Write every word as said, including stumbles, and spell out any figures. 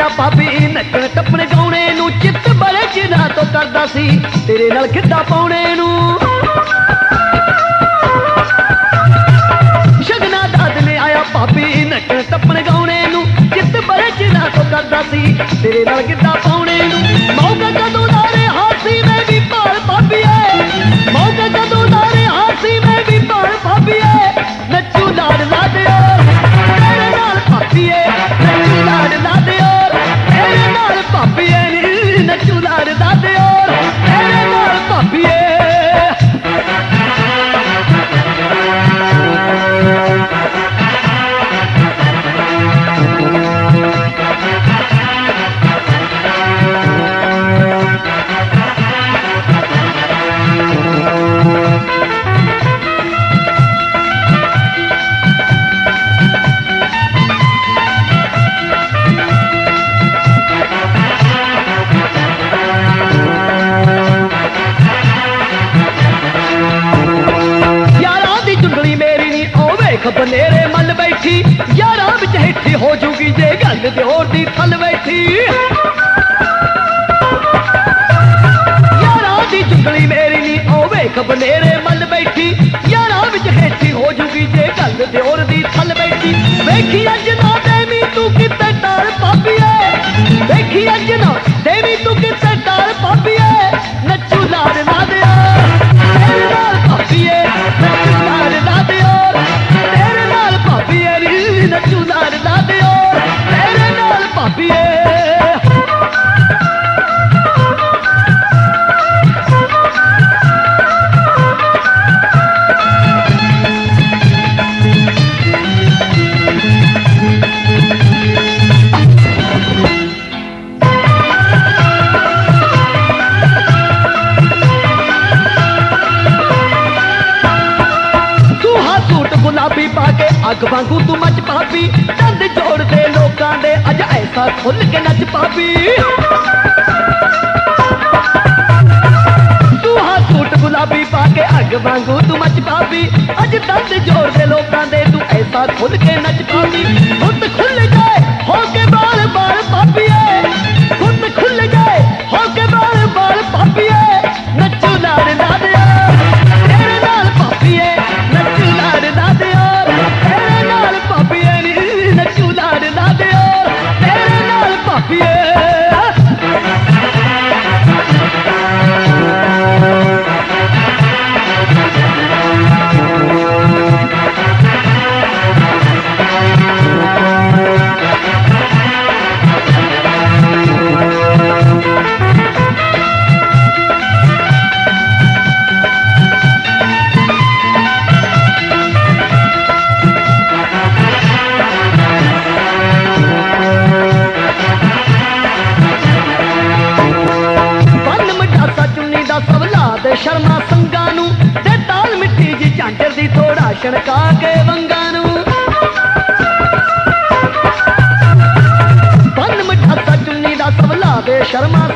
आया भाभी नचण टप्पण गाउणे नूं चित्त बड़े चिरां तो करदा सी तेरे नाल गिद्धा पाउणे नूं शगना दा दिन आया भाभी नचण टप्पण गाउणे नूं चित्त बड़े चिरां तो करदा सी तेरे नाल गिद्धा पाउणे नूं मौका कदों दा रिहा सी मैं भी भाल भाभीए मौका कदों दा रिहा सी मैं भी भाल भाभीए नच्चू लाड लाडियो तेरे नाल भाभीए नच्चू लाड लाडियो तेरे नाल भाभीए नी नच्चू लाड लाडियो तेरे नाल भाभीए बनेरे मल बैठी यारा विच हेठी हो जूगी जे गल दिओर दी थल बैठी यारा दी चुगली मेरी नी ओ वेख बनेरे मल बैठी यारा विच हेठी हो जूगी जे गल दिओर दी थल बैठी वेखी अंजना देवी तू किते टाल भाभीए वेखी अंजना देवी तू किते टाल भाभीए नच्चू लाड ला दिया तेरे नाल भाभीए नच्चू लाड ला दिया नच्चू लाड ला दियो तेरे नाल भाभीए गुलाबी पाके अग वांगू तू मच पापी दंद जोड़ दे लोकां दे अज ऐसा खुल के नच पापी तू हा सूट गुलाबी पाके अग वांगू तू मच पापी अज दंद जोड़ दे लोकां दे तू ऐसा खुल के नच पापी खुद खुल जाए हो के बाल बाल पापीए खुद खुल जाए हो के बाल बाल पापीए नच्चू लाड ला दिया तेरे नाल पापीए नच्चू लाड ला दिया तेरे नाल पापीए नी नच्चू लाड ला दिया तेरे नाल पापीए शर्मा संगा नू ते ताल मिट्टी जी झांझर दी थोड़ा छणका के वंगा नू बन मिठासा चुन्नी दा सबला दे शर्मा